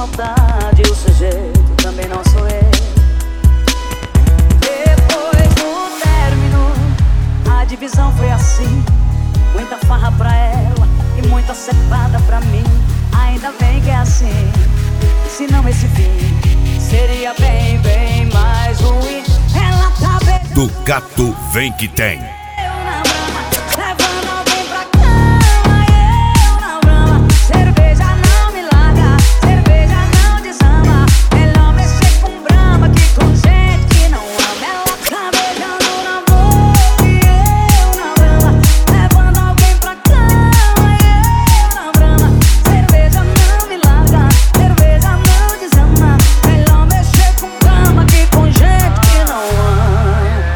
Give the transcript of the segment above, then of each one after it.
saudade, o sujeito também não sou eu. Depois do término, a divisão foi assim: muita farra pra ela e muita cepada pra mim. Ainda bem que é assim, senão esse fim seria bem, bem mais ruim. Ela tá beijando Do Gato Vem Que Tem. eu na brama, levando alguém pra cama. Eu na brama, cerveja não me larga, cerveja não desama. Melhor mexer com brama que com gente que não ama. Ela tá beijando na boca e eu na brama, levando alguém pra cama. Eu na brama, cerveja não me larga, cerveja não desama. Melhor mexer com brama que com gente que não ama.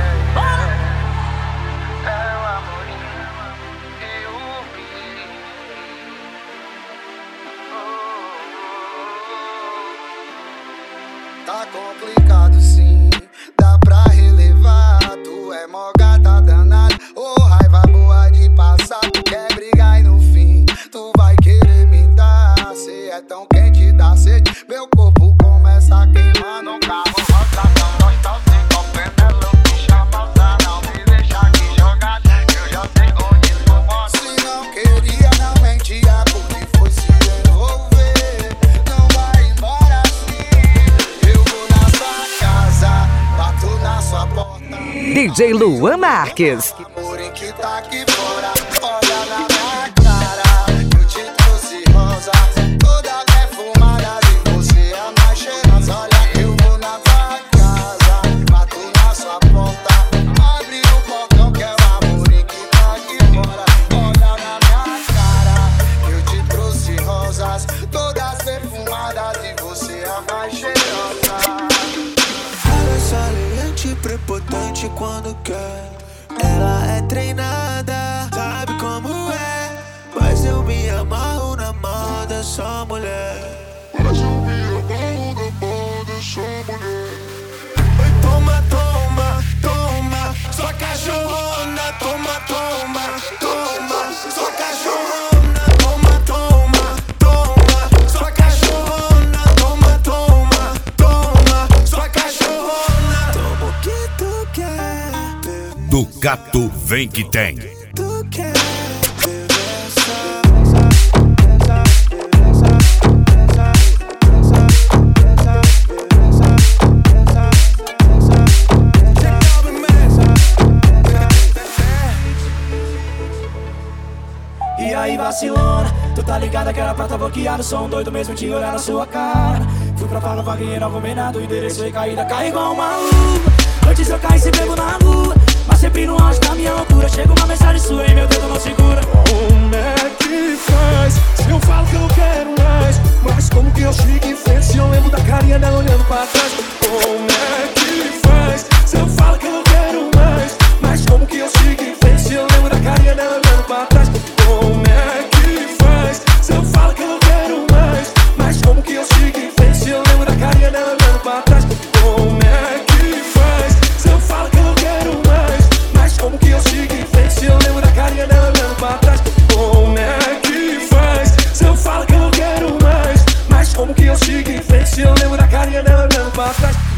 Tá complicado sim, dá pra relevar. Tu é mó gata danada, ô raiva boa de passar. Tu quer brigar e no fim tu vai querer me dar. Cê é tão quente, dá sede, meu corpo começa a queimar. No carro rosa, não então se compreendendo. Me chama, não me deixa aqui jogado, eu já sei onde tu mora. Se não queria, não mentia, porque foi se envolver. Não vai embora assim, eu vou na sua casa, bato na sua porta. DJ Luan Marques. Amor em que tá aqui fora, olha na minha cara. Eu te trouxe rosa, toda perfumada, de você é a mais cheirosa. Olha, eu vou na tua casa, bato na sua porta. Abre o portão que é o amor em que tá aqui fora. Olha na minha cara, eu te trouxe rosas, todas perfumadas, de você é a mais cheirosa. Ela é saliente, prepotente quando quer. Ela é treinada, sabe como é. Mas eu me amarro na mão dessa mulher. Mas eu me amarro na mão dessa mulher. Toma, toma, toma, sua cachorrona. Toma, toma, toma, sua cachorrona. Toma, toma, toma, sua cachorrona. Toma, toma, toma, sua cachorrona. Toma o que tu quer, bebê. Do Gato Vem Que Tem. Tu quer, bebê. E aí vacilona, tu tá ligada que era pra tá bloqueado. Sou um doido mesmo de olhar na sua cara. Fui pra Fala Vaguinha, não arrumei nada. O endereço foi caída, cai igual uma luva. Antes eu caí, se bebo na rua, mas sempre no auge da minha loucura. Chega uma mensagem sua e meu dedo não segura. Como é que faz? Se eu falo que eu quero mais, mas como que eu sigo em frente se eu lembro da carinha dela olhando pra trás? Como é que faz? Se eu falo que eu quero mais, mas como que eu sigo em frente se eu lembro da carinha dela olhando pra trás? Como é que faz? Se eu falo que eu quero mais, mas como que eu sigo em frente se eu lembro da carinha dela olhando pra trás? Como é que faz? Se eu falo que eu quero mais, mas como que eu sigo em frente se eu lembro da carinha dela olhando pra trás? Como é que faz? Se eu falo que eu quero mais, mas como que eu sigo em frente se eu lembro da carinha dela olhando pra trás?